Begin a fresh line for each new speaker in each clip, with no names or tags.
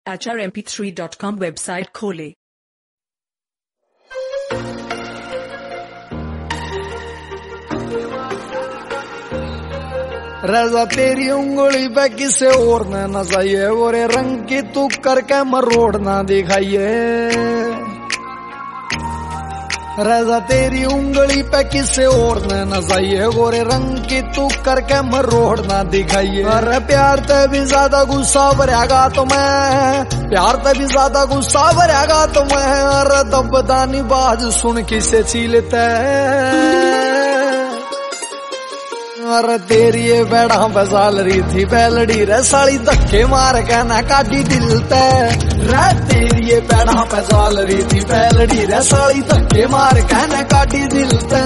HRMP3.com website खोले।
रजा तेरी उंगली पे किसे और न नचाइए, गोरे रंग की तू करके मरोड़ ना दिखाइए। रजा तेरी उंगली पे किसे और न नचाइए, गोरे रंग की तू करके मरोड़ ना दिखाइए। अरे प्यार ते भी ज्यादा गुस्सा भरेगा तुम्हें, प्यार ते भी ज्यादा गुस्सा भरेगा तुम्हें। अरे दबदानी बाज सुन किसे छीलते। अरे तेरी ये बेड़ा बजाल रही थी बैलड़ी रे साली, धक्के मार के ना काटी दिल ते। रे तेरी ये बेड़ा बजाल रही थी बैलड़ी रे साली, धक्के मार के ना काटी दिल ते।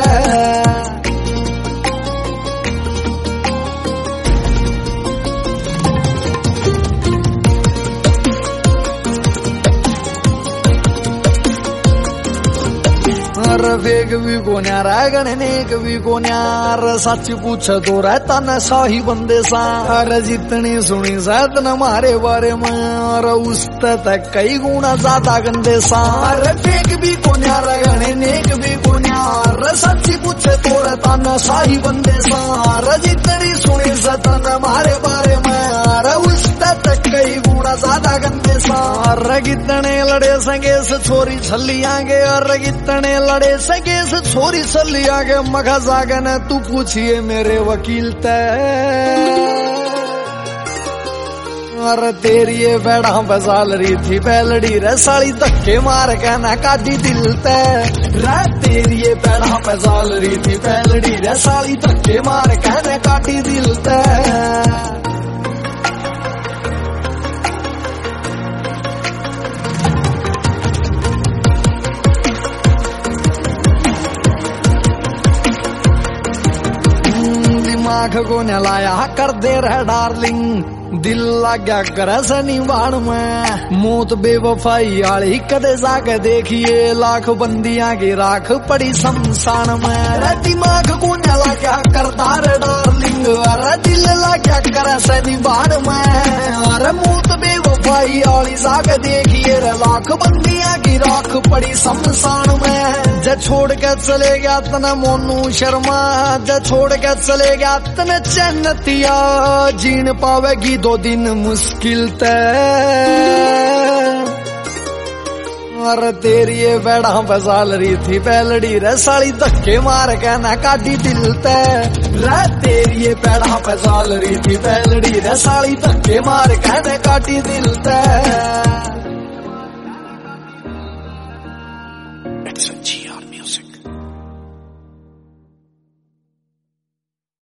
वेग भी कोन्या रागण नेक भी कोन्यार, सच पूछ तो रहता न शाही बंदे सा। अरे जितनी सुनी शायद न मारे बारे में, और उस तक कई गुना ज्यादा गंदे सा। अरे वेग भी कोन्या रागण नेक भी कोन्यार, सच पूछ तो रहता न शाही बंदे सा। अरे जितनी सुनी शायद न मारे बारे में, और उस तक कई गुना ज्यादा गंदे सा। अरे कितने लड़े संगे से छोरी छली आगे, और कितने लड़े सगे से छोरी सली आगे। मगा जागन तू पूछिए मेरे वकील ते। अरे तेरी ये बेड़ा बजाल रही थी बैलड़ी रे साली, धक्के मार के ना काटी दिल ते। रे तेरी ये बेड़ा बजाल रही थी बैलड़ी रे साली, धक्के मार के ना काटी दिल ते। दिमाग को नलाया कर दे रहा डार्लिंग, दिल लग गया करे सनी बाण में। मौत बेवफाई आली कदे जाके देखिए, लाख बंदियां की राख पड़ी शमशान में। दिमाग को नला क्या करता रे डार्लिंग, अरे दिल लग गया करे सनी बाण में। अरे मौत बेवफाई आली जाके देखिए, लाख बंदियां की राख पड़ी शमशान में। जे छोड़ के चले गया तना मोनू शर्मा, जे छोड़ के चले गया तना चैनतिया, जीन पावेगी 2 दिन मुश्किल ते। अरे तेरी ये बेड़ा बजाल रही थी बैलड़ी रे साली, धक्के मार के ना काटी दिल ते। रे तेरी ये बेड़ा बजाल रही थी बैलड़ी रे साली, धक्के मार के ना काटी दिल ते।